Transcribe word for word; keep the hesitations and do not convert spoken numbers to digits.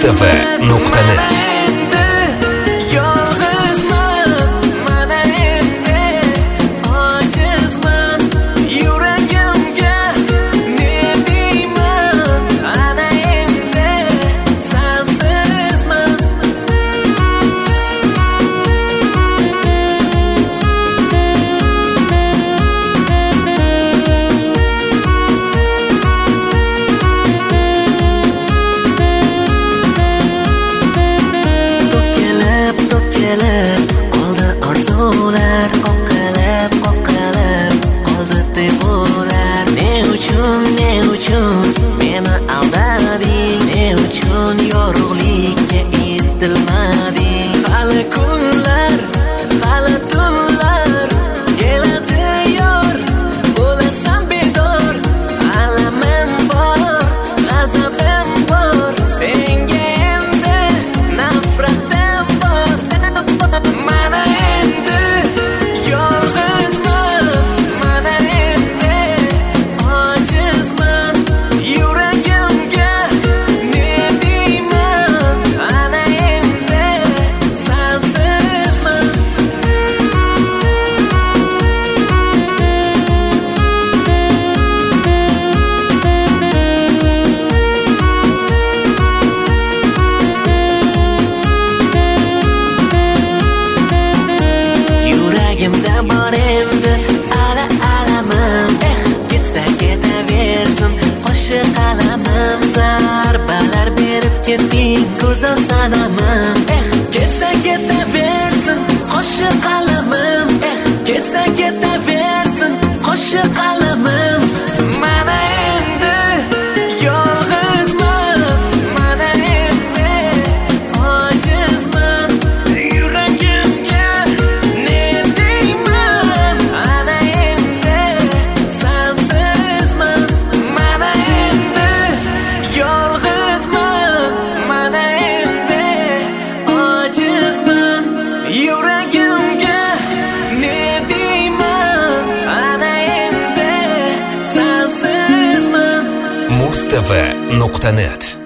Mustafa nuqta net. Qoldi orzular, qoqilib, qoqilib qoldi tuyg'ular. Ne uchun, ne uchun meni aldading? Ne uchun yorug'likka intilmading? Hali kunlar, hali tunlar keladi yor, bo'lasan bedor. Alamim bor, g'azabim bor, senga endi nafratim bor. Mana endi yolg'izman, mana endi ojizman, yuragimga ne deyman? Ana endi sensizman. Yuragimda bor endi ala alamim, eh ketsa ketaversin qo'shiq qalamim. Zarbalar berib ketding go'zal sanamim, eh ketsa ketaversin qo'shiq qalamim, eh ketsa ketaversin qo'shiq qalamim. Mana endi yolg'izman, mana endi ojizman, yuragimga ne deyman? Ana endi sensizman. Mana endi yolg'izman, mana endi ojizman, yuragimga ne deyman? Ana endi sensizman. Mustafa nuqta net.